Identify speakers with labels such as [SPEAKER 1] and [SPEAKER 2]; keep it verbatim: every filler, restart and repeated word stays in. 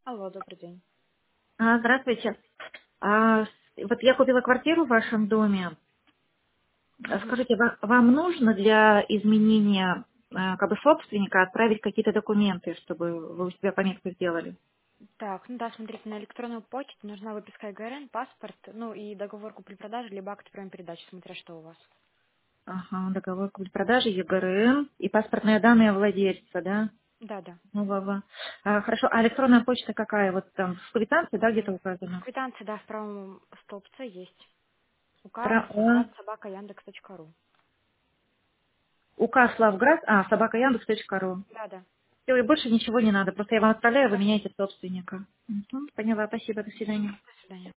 [SPEAKER 1] Алло, добрый день.
[SPEAKER 2] А, Здравствуйте. А, с- Вот я купила квартиру в вашем доме. А
[SPEAKER 1] Мгм.
[SPEAKER 2] Скажите, ва- вам нужно для изменения а, как бы собственника отправить какие-то документы, чтобы вы у себя пометку сделали?
[SPEAKER 1] Так, ну да, смотрите, на электронную почту нужна выписка ГРН, паспорт, ну и договор купли-продажи, либо акт приема-передачи, смотря что у вас.
[SPEAKER 2] Ага, договор купли-продажи, ЕГРН и паспортные данные владельца, да?
[SPEAKER 1] Да, да.
[SPEAKER 2] Ну, ва- ва. А, хорошо, а электронная почта какая? Вот там в квитанции, да, где-то
[SPEAKER 1] М, В
[SPEAKER 2] указано?
[SPEAKER 1] квитанции, да, в правом столбце есть. УК,
[SPEAKER 2] Про, а,
[SPEAKER 1] Славград, собака, Яндекс точка ру.
[SPEAKER 2] УК Славград, а, собака яндекс точка ру.
[SPEAKER 1] Да, да.
[SPEAKER 2] Все, и больше ничего не надо, просто я вам отправляю, вы
[SPEAKER 1] Хорошо.
[SPEAKER 2] меняете собственника. Мгм, поняла, спасибо, до свидания.
[SPEAKER 1] До свидания.